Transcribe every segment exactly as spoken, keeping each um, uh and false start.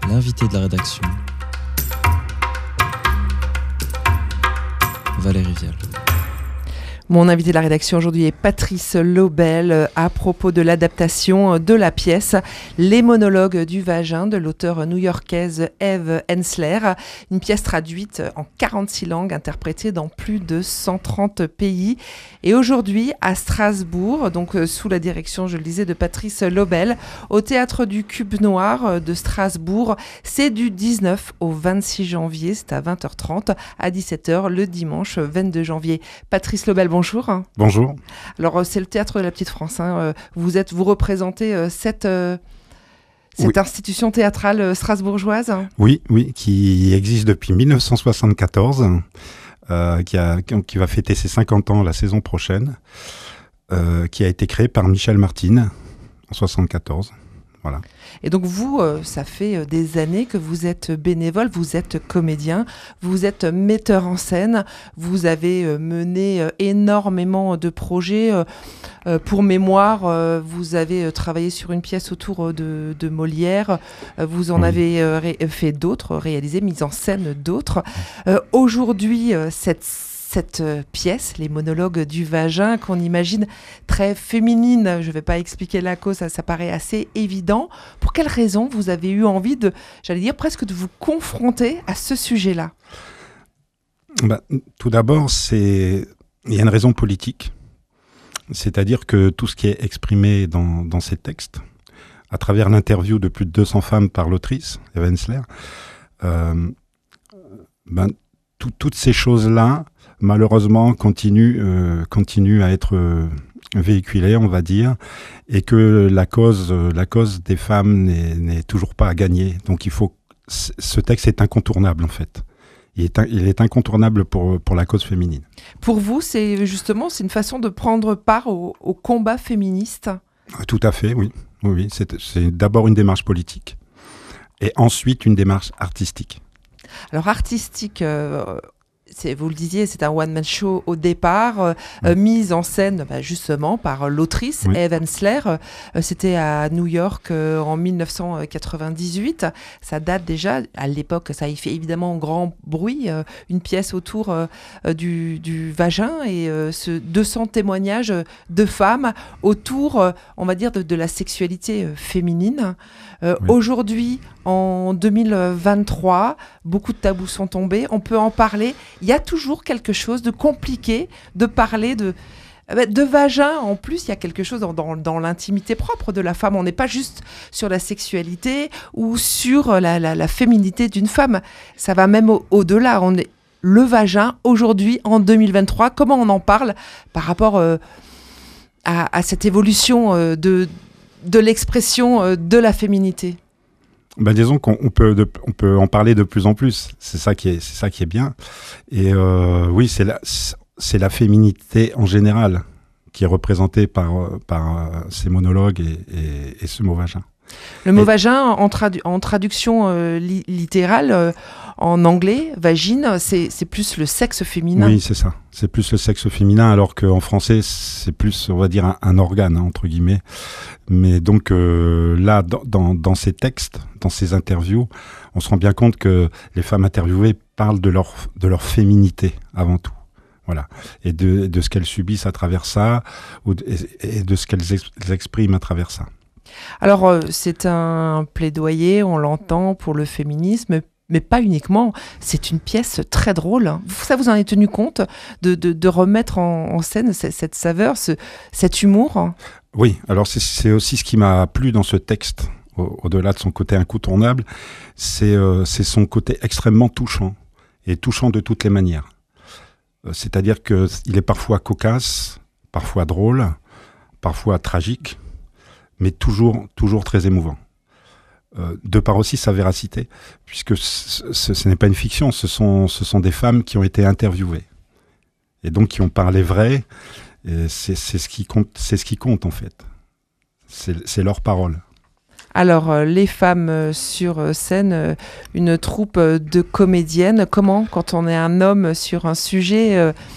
L'invité de la rédaction, Valérie Vial. Mon invité de la rédaction aujourd'hui est Patrice Lobel à propos de l'adaptation de la pièce Les monologues du vagin de l'auteure new-yorkaise Eve Ensler. Une pièce traduite en quarante-six langues, interprétée dans plus de cent trente pays. Et aujourd'hui à Strasbourg, donc sous la direction, je le disais, de Patrice Lobel, au Théâtre du Cube Noir de Strasbourg. C'est du dix-neuf au vingt-six janvier, c'est à vingt heures trente, à dix-sept heures le dimanche vingt-deux janvier. Patrice Lobel, bonjour. Bonjour. Alors, c'est le Théâtre de la Petite France. Hein. Vous, êtes, vous représentez euh, cette, euh, cette oui. institution théâtrale euh, strasbourgeoise. Oui, oui, qui existe depuis mille neuf cent soixante-quatorze, euh, qui, a, qui va fêter ses cinquante ans la saison prochaine, euh, qui a été créée par Michel Martin en soixante-quatorze. Voilà. Et donc vous, euh, ça fait euh, des années que vous êtes bénévole, vous êtes comédien, vous êtes metteur en scène, vous avez euh, mené euh, énormément de projets. Euh, euh, pour mémoire, euh, vous avez euh, travaillé sur une pièce autour euh, de, de Molière, euh, vous en oui. avez euh, ré- fait d'autres, réalisé, mis en scène d'autres. Euh, aujourd'hui, euh, cette Cette euh, pièce, Les monologues du vagin, qu'on imagine très féminine, je ne vais pas expliquer la cause, ça, ça paraît assez évident. Pour quelles raisons vous avez eu envie de, j'allais dire presque de vous confronter à ce sujet-là ? Bah, tout d'abord, c'est... il y a une raison politique. C'est-à-dire que tout ce qui est exprimé dans, dans ces textes, à travers l'interview de plus de deux cents femmes par l'autrice, Eve Ensler, euh, ben, tout, toutes ces choses-là, malheureusement, continue, euh, continue à être euh, véhiculée, on va dire, et que la cause, euh, la cause des femmes n'est, n'est toujours pas à gagner. Donc il faut, ce texte est incontournable en fait. Il est, un, il est incontournable pour, pour la cause féminine. Pour vous, c'est justement c'est une façon de prendre part au, au combat féministe ? Tout à fait, oui. oui, oui. C'est, c'est d'abord une démarche politique et ensuite une démarche artistique. Alors artistique... Euh... C'est, vous le disiez, c'est un one-man show au départ, euh, oui. euh, mise en scène bah, justement par l'autrice oui. Eve Ensler. Euh, c'était à New York euh, en dix-neuf cent quatre-vingt-dix-huit. Ça date déjà, à l'époque, ça y fait évidemment grand bruit, euh, une pièce autour euh, du, du vagin et euh, ce deux cents témoignages de femmes autour, euh, on va dire, de, de la sexualité euh, féminine. Euh, oui. Aujourd'hui, en deux mille vingt-trois, beaucoup de tabous sont tombés, on peut en parler. Il y a toujours quelque chose de compliqué de parler de, de vagin. En plus, il y a quelque chose dans, dans, dans l'intimité propre de la femme. On n'est pas juste sur la sexualité ou sur la, la, la féminité d'une femme. Ça va même au, au-delà. On est, le vagin, aujourd'hui, en deux mille vingt-trois, comment on en parle par rapport euh, à, à cette évolution euh, de, de l'expression euh, de la féminité ? Ben disons qu'on on peut, de, on peut en parler de plus en plus. C'est ça qui est, c'est ça qui est bien. Et euh, oui, c'est la, c'est la féminité en général qui est représentée par, par ces monologues et, et, et ce mot vagin. Le mot et... vagin, en, tradu- en traduction euh, li- littérale, euh, en anglais, vagine, c'est, c'est plus le sexe féminin. Oui, c'est ça. C'est plus le sexe féminin, alors qu'en français, c'est plus, on va dire, un, un organe, hein, entre guillemets. Mais donc euh, là, dans, dans, dans ces textes, dans ces interviews, on se rend bien compte que les femmes interviewées parlent de leur, de leur féminité avant tout. Voilà. Et de, de ce qu'elles subissent à travers ça, ou de, et, et de ce qu'elles ex, expriment à travers ça. Alors, euh, c'est un plaidoyer, on l'entend, pour le féminisme, mais pas uniquement. C'est une pièce très drôle. Hein. Ça, vous en avez tenu compte de, de, de remettre en, en scène cette, cette saveur, ce, cet humour ? Oui, alors c'est, c'est aussi ce qui m'a plu dans ce texte, au, au-delà de son côté incontournable, c'est, euh, c'est son côté extrêmement touchant, et touchant de toutes les manières. Euh, c'est-à-dire qu'il est parfois cocasse, parfois drôle, parfois tragique, mais toujours, toujours très émouvant. Euh, de par aussi sa véracité, puisque ce, ce, ce n'est pas une fiction, ce sont, ce sont des femmes qui ont été interviewées, et donc qui ont parlé vrai, et c'est, c'est, ce qui compte, c'est ce qui compte en fait, c'est, c'est leur parole. Alors, euh, les femmes euh, sur scène, euh, une troupe euh, de comédiennes, comment, quand on est un homme sur un sujet, euh,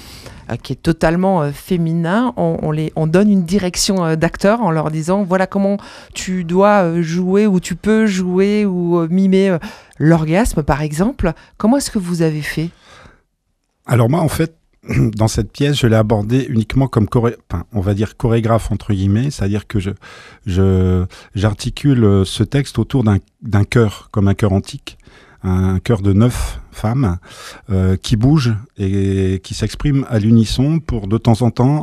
euh, qui est totalement euh, féminin, on, on, les, on donne une direction euh, d'acteur en leur disant voilà comment tu dois euh, jouer ou tu peux jouer ou euh, mimer euh, l'orgasme par exemple. Comment est-ce que vous avez fait ? Alors moi en fait, dans cette pièce, je l'ai abordée uniquement comme choré... enfin, on va dire chorégraphe entre guillemets, c'est-à-dire que je, je, j'articule ce texte autour d'un, d'un chœur, comme un chœur antique, un chœur de neuf femmes euh, qui bougent et qui s'expriment à l'unisson pour de temps en temps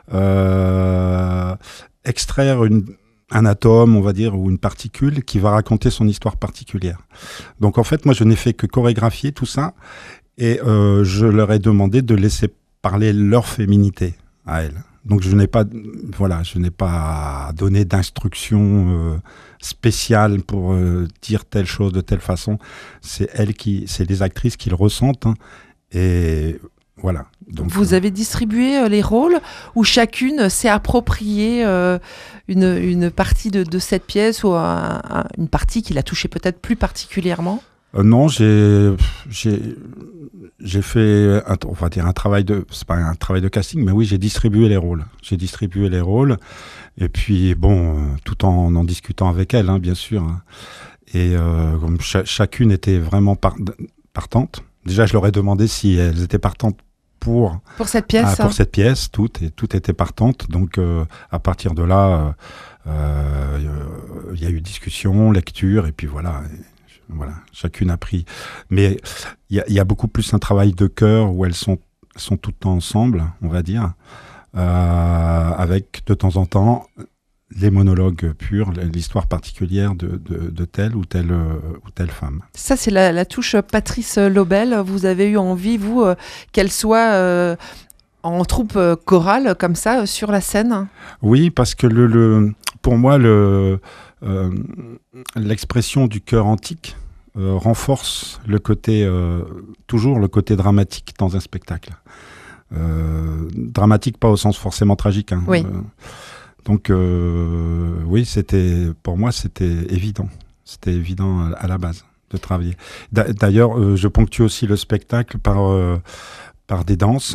euh, extraire une, un atome, on va dire, ou une particule qui va raconter son histoire particulière. Donc en fait, moi, je n'ai fait que chorégraphier tout ça. Et euh, je leur ai demandé de laisser parler leur féminité à elles. Donc je n'ai pas, voilà, je n'ai pas donné d'instructions euh, spéciales pour euh, dire telle chose de telle façon. C'est elles qui, c'est les actrices qui le ressentent. Hein, et voilà. Donc, vous euh, avez distribué euh, les rôles où chacune s'est appropriée euh, une, une partie de, de cette pièce ou un, un, une partie qui l'a touchée peut-être plus particulièrement. Euh, non, j'ai, j'ai, j'ai fait, un, on va dire un travail de, c'est pas un travail de casting, mais oui, j'ai distribué les rôles. J'ai distribué les rôles, et puis bon, euh, tout en en discutant avec elles, hein, bien sûr. Hein. Et euh, comme ch- chacune était vraiment par- partante. Déjà, je leur ai demandé si elles étaient partantes pour pour cette pièce. ah, pour cette pièce, toutes et toutes étaient partantes. Donc, euh, à partir de là, il euh, euh, y a eu discussion, lecture, et puis voilà. Et, Voilà, chacune a pris. Mais il y, y a beaucoup plus un travail de cœur où elles sont, sont toutes ensemble, on va dire, euh, avec de temps en temps les monologues purs, l'histoire particulière de, de, de telle ou telle, euh, ou telle femme. Ça, c'est la, la touche Patrice Lobel. Vous avez eu envie, vous, euh, qu'elle soit euh, en troupe euh, chorale, comme ça, euh, sur la scène ? Oui, parce que le, le, pour moi, le... Euh, l'expression du chœur antique euh, renforce le côté, euh, toujours le côté dramatique dans un spectacle. Euh, dramatique, pas au sens forcément tragique. Hein. Oui. Euh, donc, euh, oui, c'était, pour moi, c'était évident. C'était évident à, à la base de travailler. D'a- d'ailleurs, euh, je ponctue aussi le spectacle par, euh, par des danses.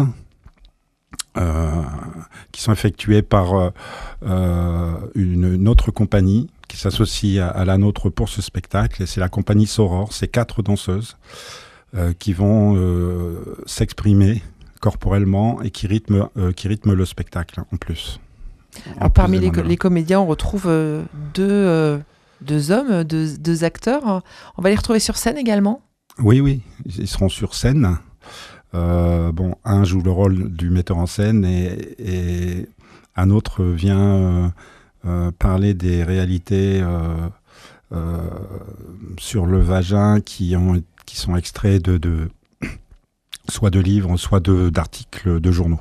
Euh, qui sont effectuées par euh, une, une autre compagnie qui s'associe à, à la nôtre pour ce spectacle, et c'est la compagnie Soror. C'est quatre danseuses euh, qui vont euh, s'exprimer corporellement et qui rythment, euh, qui rythment le spectacle en plus. Alors, parmi les, les comédiens, on retrouve euh, deux, euh, deux hommes, deux, deux acteurs. On va les retrouver sur scène également ? Oui, oui, ils seront sur scène. Euh, bon, un joue le rôle du metteur en scène et, et un autre vient euh, euh, parler des réalités euh, euh, sur le vagin qui, ont, qui sont extraits de, de soit de livres, soit de, d'articles de journaux.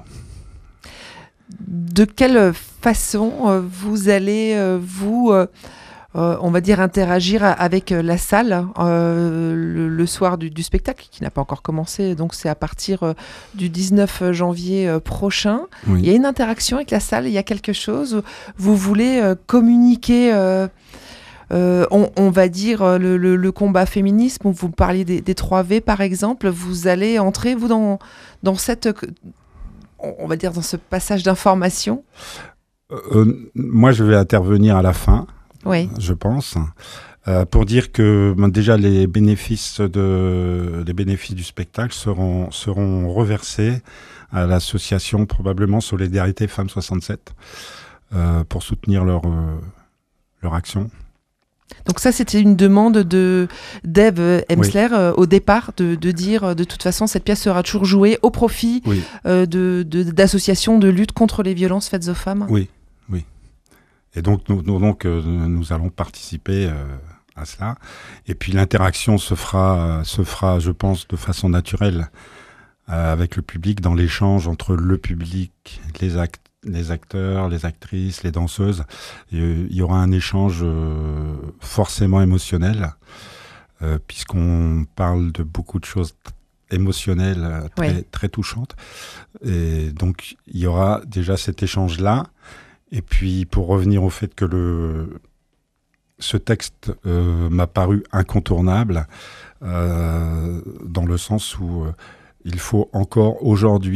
De quelle façon euh, vous allez, euh, vous, euh, euh, on va dire, interagir avec la salle euh, le, le soir du, du spectacle, qui n'a pas encore commencé, donc c'est à partir euh, du dix-neuf janvier euh, prochain. Oui. Il y a une interaction avec la salle, il y a quelque chose, vous voulez euh, communiquer, euh, euh, on, on va dire, le, le, le combat féminisme, vous parliez des, des trois V par exemple, vous allez entrer, vous, dans, dans cette... on va dire dans ce passage d'information. euh, Moi, je vais intervenir à la fin, oui. je pense, euh, pour dire que ben, déjà les bénéfices, de, les bénéfices du spectacle seront, seront reversés à l'association probablement Solidarité Femmes soixante-sept euh, pour soutenir leur, euh, leur action. Donc ça, c'était une demande de d'Ève Emsler oui. euh, au départ, de, de dire, euh, de toute façon, cette pièce sera toujours jouée au profit oui. euh, de, de, d'associations de lutte contre les violences faites aux femmes. Oui, oui. Et donc, nous, nous, donc, euh, nous allons participer euh, à cela. Et puis, l'interaction se fera, euh, se fera, je pense, de façon naturelle euh, avec le public, dans l'échange entre le public, les acteurs, les acteurs, les actrices, les danseuses. Et, euh, il y aura un échange euh, forcément émotionnel, euh, puisqu'on parle de beaucoup de choses t- émotionnelles, euh, très, oui. très touchantes. Et donc, il y aura déjà cet échange-là. Et puis, pour revenir au fait que le, ce texte euh, m'a paru incontournable, euh, dans le sens où euh, il faut encore aujourd'hui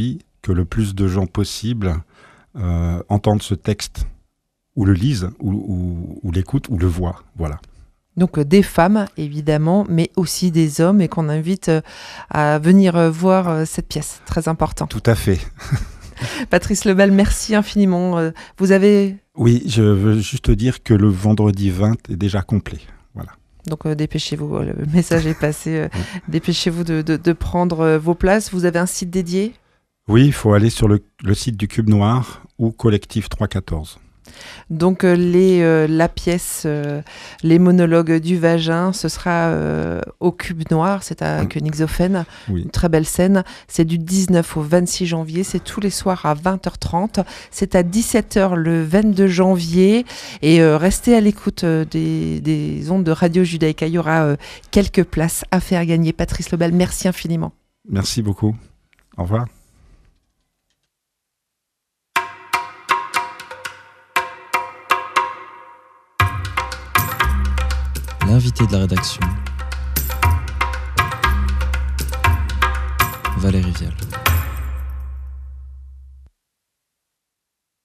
que le plus de gens possible euh, entendent ce texte, ou le lisent, ou, ou, ou l'écoutent, ou le voient. Voilà. Donc euh, des femmes, évidemment, mais aussi des hommes, et qu'on invite euh, à venir euh, voir euh, cette pièce. Très important. Tout à fait. Patrice Lebel, merci infiniment. Euh, vous avez... Oui, je veux juste dire que le vendredi vingt est déjà complet. Voilà. Donc euh, dépêchez-vous, le message est passé. Euh, dépêchez-vous de, de, de prendre euh, vos places. Vous avez un site dédié ? Oui, il faut aller sur le, le site du Cube Noir ou Collectif trois quatorze. Donc euh, les, euh, la pièce, euh, les monologues du vagin, ce sera euh, au Cube Noir, c'est à mmh. Königshofen, oui. Une très belle scène. C'est du dix-neuf au vingt-six janvier, c'est tous les soirs à vingt heures trente. C'est à dix-sept heures le vingt-deux janvier. Et euh, restez à l'écoute euh, des, des ondes de Radio Judaïka. Il y aura euh, quelques places à faire gagner. Patrice Lebel, merci infiniment. Merci beaucoup. Au revoir. L'invité de la rédaction, Valérie Vial.